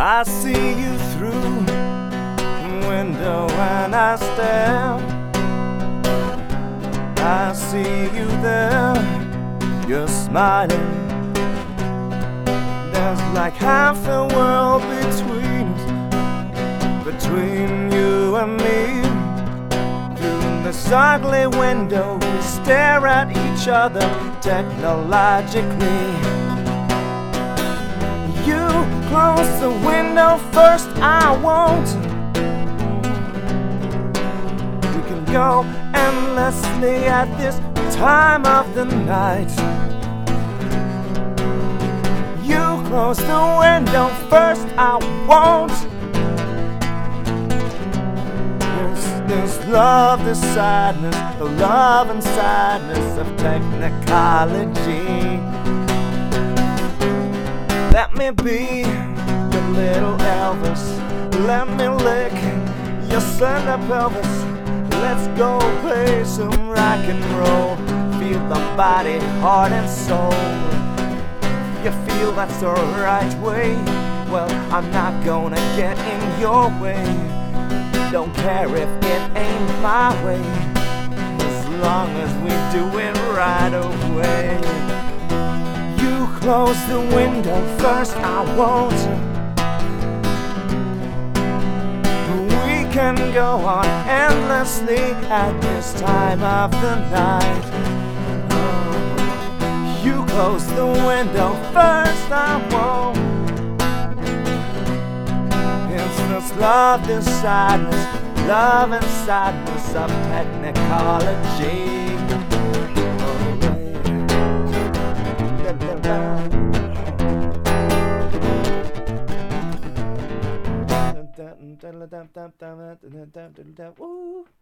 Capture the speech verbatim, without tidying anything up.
I see you through the window and I stare. I see you there, you're smiling. There's like half the world between Between you and me. Through this ugly window we stare at each other technologically. You close the window first, I won't. We can go endlessly at this time of the night. You close the window first, I won't. This, this love, this sadness, the love and sadness of technology. Let me be your little Elvis. Let me lick your slender pelvis. Let's go play some rock and roll. Feel the body, heart and soul. You feel that's the right way? Well, I'm not gonna get in your way. Don't care if it ain't my way, as long as we do it right away. You close the window first, I won't. We can go on endlessly at this time of the night. You close the window first, I won't. It's this love, this sadness, love and sadness of technology. Oh, yeah.